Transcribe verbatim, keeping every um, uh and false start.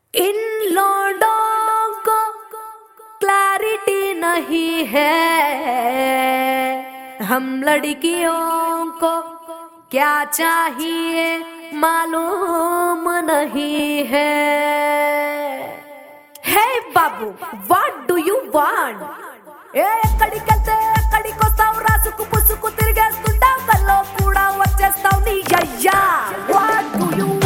इन लौंडों को क्लैरिटी नहीं है, हम लड़कियों को क्या चाहिए मालूम नहीं है. Hey Babu, what do you want? ఏ ఎక్కడికెళ్తే ఎక్కడికొస్తావు రా, సుకు పుసుకు తిరిగేస్తుంటావు, కల్లో కూడా వచ్చేస్తావు నీ అయ్యా. What do you